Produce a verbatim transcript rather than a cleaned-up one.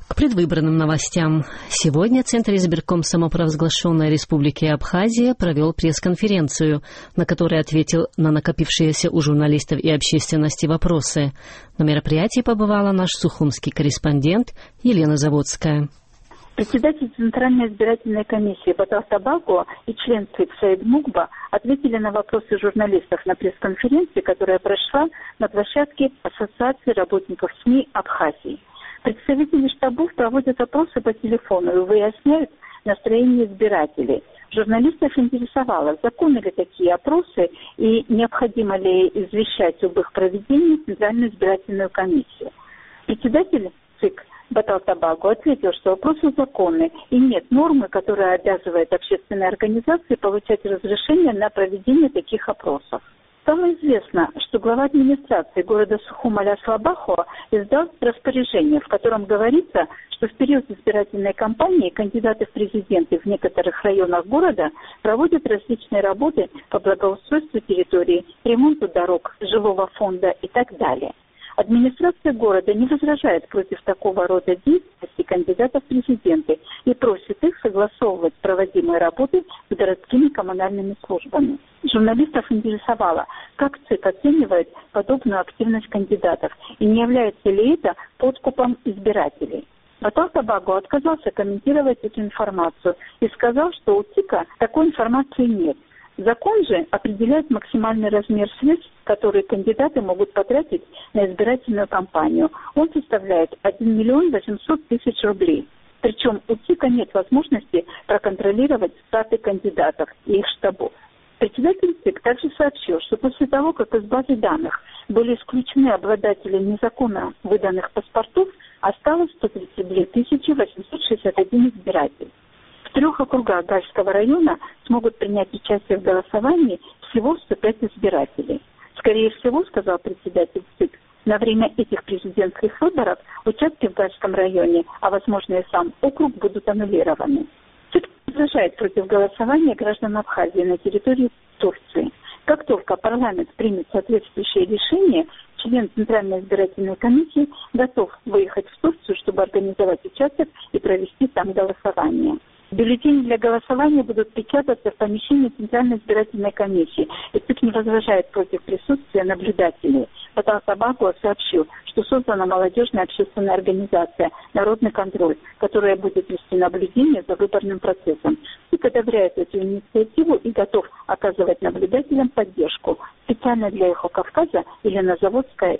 К предвыборным новостям. Сегодня Центр избирком самопровозглашенной Республики Абхазия провел пресс-конференцию, на которой ответил на накопившиеся у журналистов и общественности вопросы. На мероприятии побывала наш сухумский корреспондент Елена Заводская. Председатель Центральной избирательной комиссии Батал Табаго и член ЦИК Саид Мукба ответили на вопросы журналистов на пресс-конференции, которая прошла на площадке Ассоциации работников СМИ Абхазии. Представители штабов проводят опросы по телефону и выясняют настроение избирателей. Журналистов интересовало, законны ли такие опросы и необходимо ли извещать об их проведении Центральную избирательную комиссию. Председатель ЦИК Батал Табаго ответил, что опросы законны и нет нормы, которая обязывает общественные организации получать разрешение на проведение таких опросов. Стало известно, что глава администрации города Сухум Аля Слабахова издал распоряжение, в котором говорится, что в период избирательной кампании кандидаты в президенты в некоторых районах города проводят различные работы по благоустройству территории, ремонту дорог, жилого фонда и так далее. Администрация города не возражает против такого рода деятельности кандидатов в президенты и просит их согласовывать проводимые работы с городскими коммунальными службами. Журналистов интересовало, как ЦИК оценивает подобную активность кандидатов и не является ли это подкупом избирателей. Батал Табаго отказался комментировать эту информацию и сказал, что у ЦИКа такой информации нет. Закон же определяет максимальный размер средств, которые кандидаты могут потратить на избирательную кампанию. Он составляет один миллион восемьсот тысяч рублей. Причем у ЦИКа нет возможности проконтролировать статы кандидатов и их штабов. Председатель ЦИК также сообщил, что после того, как из базы данных были исключены обладатели незаконно выданных паспортов, осталось сто тридцать две тысячи восемьсот шестьдесят один избиратель. В трех округах Гальского района смогут принять участие в голосовании всего сто пять избирателей. Скорее всего, сказал председатель ЦИК, на время этих президентских выборов участки в Гальском районе, а возможно и сам округ, будут аннулированы. ЦИК возражает против голосования граждан Абхазии на территории Турции. Как только парламент примет соответствующее решение, член Центральной избирательной комиссии готов выехать в Турцию, чтобы организовать участок и провести там голосование. Бюллетени для голосования будут печататься в помещении Центральной избирательной комиссии, и ЦИК не возражает против присутствия наблюдателей. Батал Табаго сообщил, что создана молодежная общественная организация «Народный контроль», которая будет вести наблюдение за выборным процессом. ЦИК одобряет эту инициативу и готов оказывать наблюдателям поддержку. Специально для Эхо Кавказа Елена Заводская.